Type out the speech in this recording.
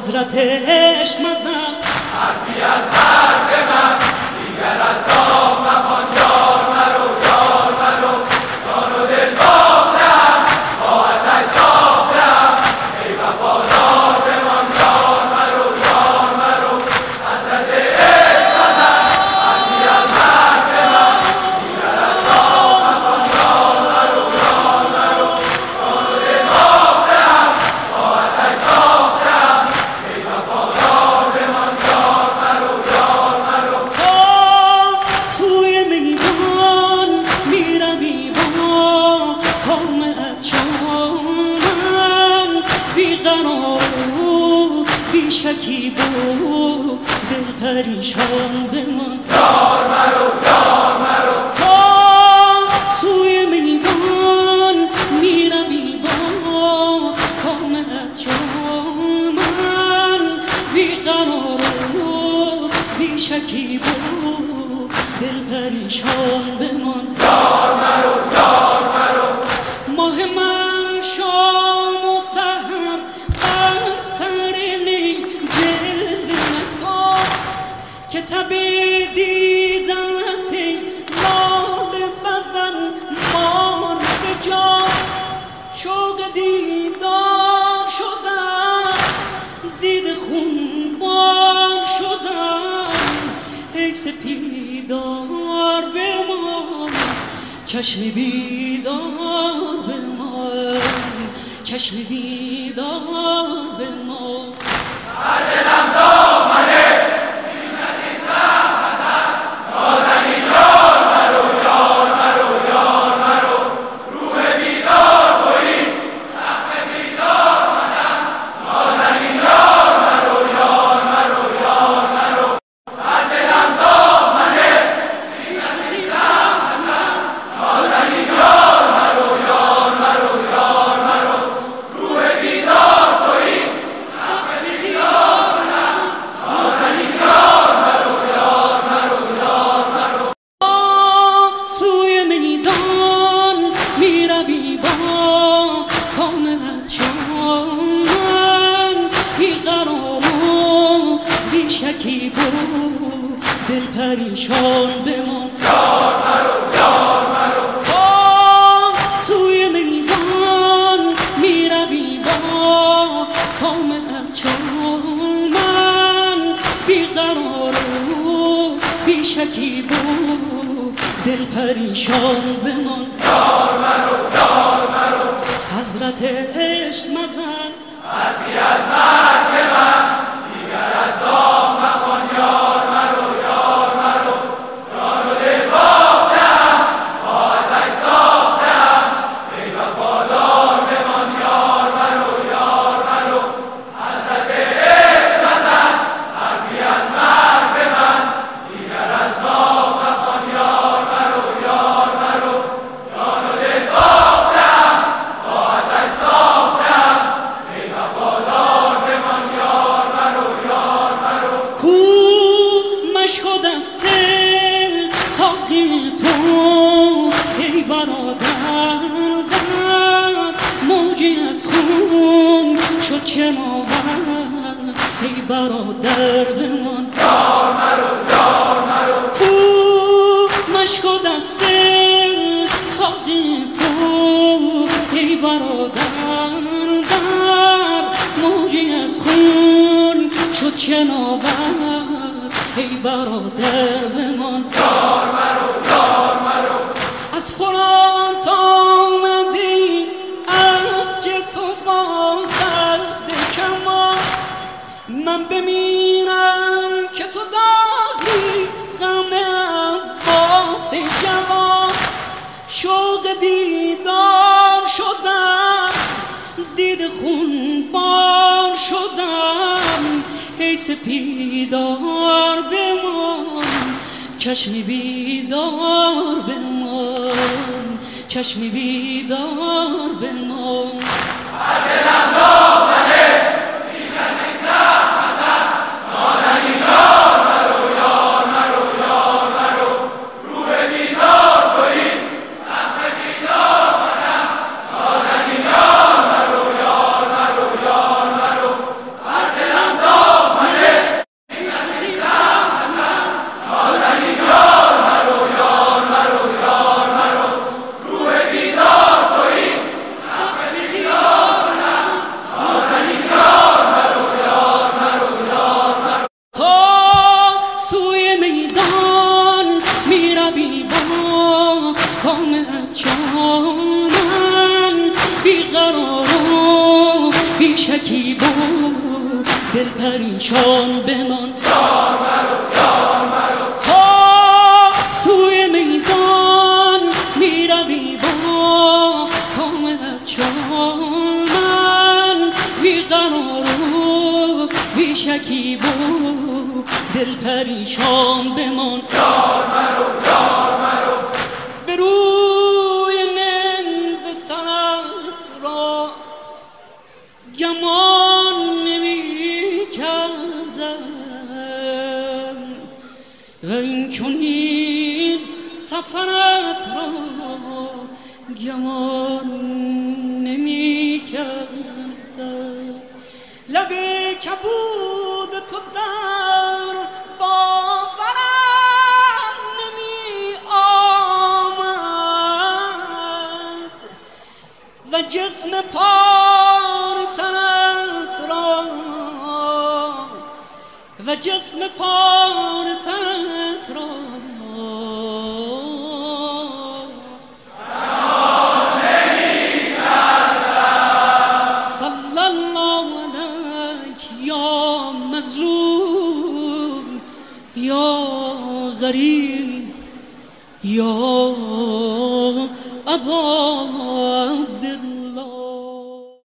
حضرت عشق مزن حرفی از مرگ من دیگر از دام مخوان یار مرو یار مرو جان و دل باختم با آتش ساختم ای وفادار بمان یار مرو یار مرو حضرت عشق مزن حرفی از مرگ من دیگر از دام مخوان یار مرو یار مرو جان و دل باختم با آتش ساختم ای وفادار بمان یار مرو یار مرو تا سوی میدان میروی با کامت شامن بیقرار و بیشکیب و دل پریشان بمان یار مرو یار مرو تا سوی میدان میروی با کامت شامن بیقرار و بیشکیب و دل پریشان بمان یار مرو یار مرو ماه من شام و سحر بر سر نی جلوه مکن که تب دیدنت ای لال بدن مان به جان شوق دیدار شدم دید خونبار شدم ای سپیدار بمان چشم بیدار بمان چشم بیدار بمان دلم دامنه بیش از این زن بزن نازنین یار مرو یار مرو یار مرو روح بیدار تویی زخم دیدار منم نازنین یار مرو یار مرو یار مرو دلم دامنه بیش از این زن بزن نازنین یار مرو یار مرو یار مرو روح بیدار تویی زخم دیدار منم نازنین یار مرو یار مرو یار مرو سوی میدان میروی با کامت شامن بیقرار و بیشکیب و دل پریشان بمان یار مرو یار مرو تا سوی میدان میروی با کامت شامن بیقرار و بیشکیب و دل پریشان بمان یار مرو یار مرو حضرت عشق مزن حرفی از مرگ من دیگر از دام مخوان یار مرو یار مرو جان و دل باختم با آتش ساختم ای وفادار بمان یار مرو یار مرو حضرت عشق مزن حرفی از مرگ من دیگر از دام مخوان یار مرو یار مرو جان و دل باختم با آتش ساختم ای وفادار بمان یار مرو یار مرو کو مشک و دست ساقی تو ای برادر در موجی از خون شد چناور ای برادر بمان یار مرو یار مرو کو مشک و دست ساقی تو ای برادر در موجی از خون شد شناور ای برادر بمان یار مرو یار مرو از فرات آمدی از چه تو با قد کمان من بمیرم که تو داری غم عباس جوان شوق دیدار شدم دید خونبار شدم ای سپیدار بمان چشمی بیدار بمان چشمی بیدار بمان دلم دامنه بیش از این زن بزن نازنین یار مرو یار مرو یار مرو روح بیدار تویی زخم دیدار منم نازنین یار مرو یار مرو یار مرو دلم بی شکی بود دل پریشان بمان یار مرو یار مرو تا سوی میدان می روی با کاملت شان من بی قرار و بی شکی بود دل پریشان بمان یار مرو یار مرو به روی ننز سرت را گمان نمی کردم و این چنین سفرت را گمان نمی کردم لبی کبود تو در باورم نمی آمد و جسم پار تنت را و جسم پار تنت را صلی الله علیک یا مظلوم یا غریب یا